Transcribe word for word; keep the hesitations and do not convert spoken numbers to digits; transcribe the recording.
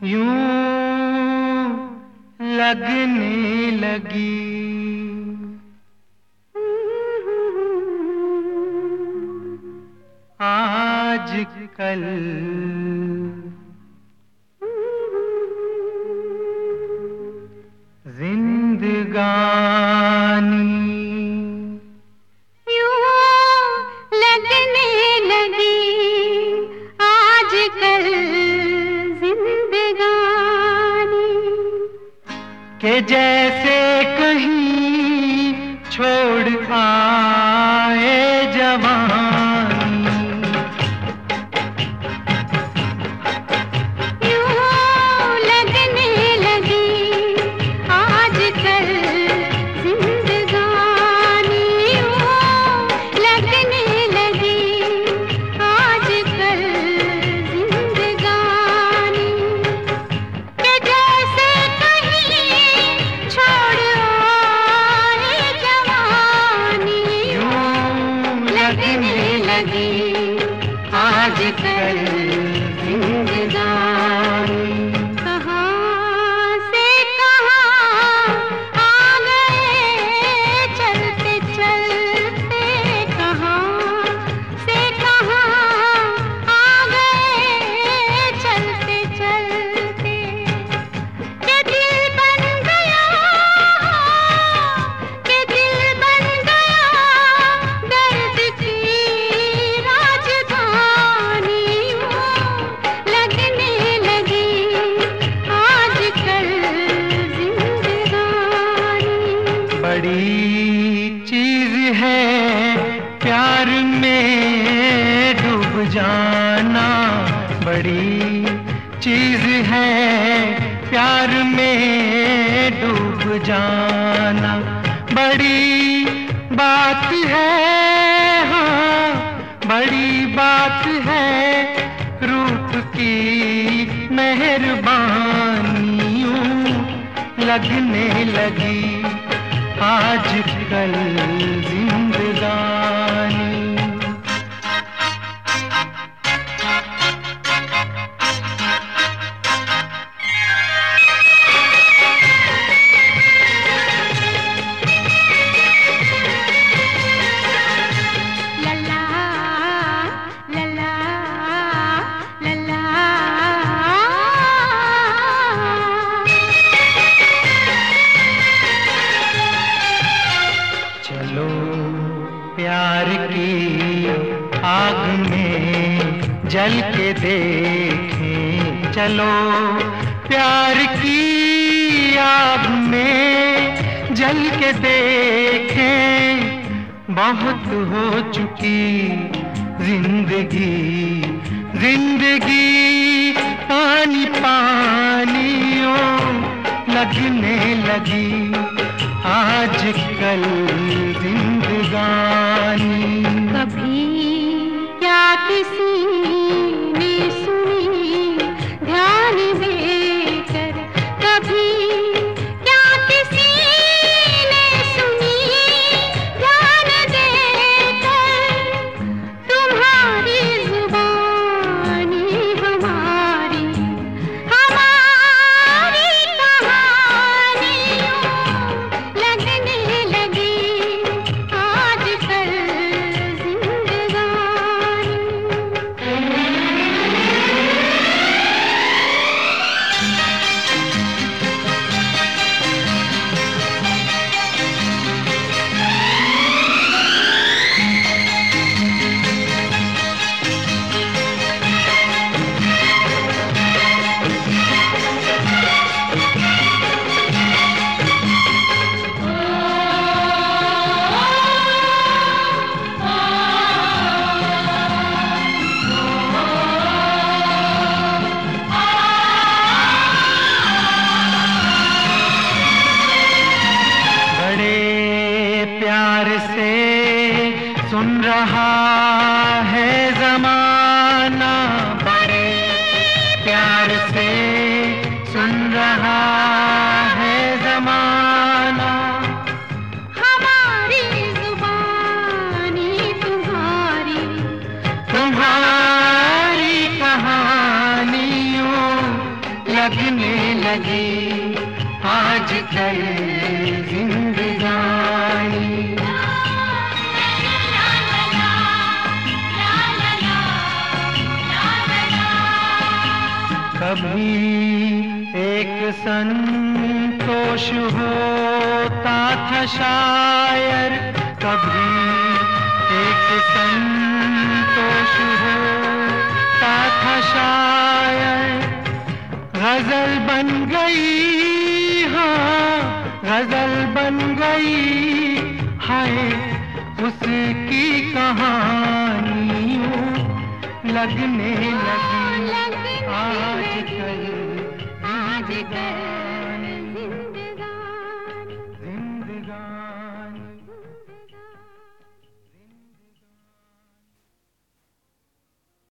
यूं लगने लगी। आजकल जिंदगानी के जैसे कहीं छोड़ आए जवानी, यूं लगने लगी आजकल जिंदगानी, यूं लगने लगी आजकल जिंदगानी, के जैसे आजकल जिंदगानी। कहाँ से कहाँ आ गए चलते चलते, कहाँ से कहाँ आ गए चलते चलते, के दिल बन गया के दिल बन गया दर्द की बड़ी चीज है प्यार में डूब जाना, बड़ी चीज है प्यार में डूब जाना, बड़ी बात है, हाँ बड़ी बात है रूप की मेहरबानियों लगने लगी आजकल जिंदगानी। लला लला लला चलो प्यार की आग में जल के देखें, चलो प्यार की आग में जल के देखें, बहुत हो चुकी जिंदगी जिंदगी पानी पानियों लगने लगी आजकल जिंदगानी। कभी क्या किसी ने सुनी ध्यान देकर, कभी क्या किसी ने सुनी ध्यान देकर, तुम्हारी जुबानी हमारी हमारी कहानियों लगने लगी आजकल जिंदगानी। सुन रहा है ज़माना, बड़े प्यार से सुन रहा है ज़माना। हमारी जुबानी तुम्हारी तुम्हारी कहानियों लगने लगी आजकल जिंदगानी। कभी एक संतोष होता था शायर, कभी एक संतोष होता था शायर। गजल बन गई, हाँ गजल बन गई, हाय उसकी कहानियों लगने लगी आजकल आजकल।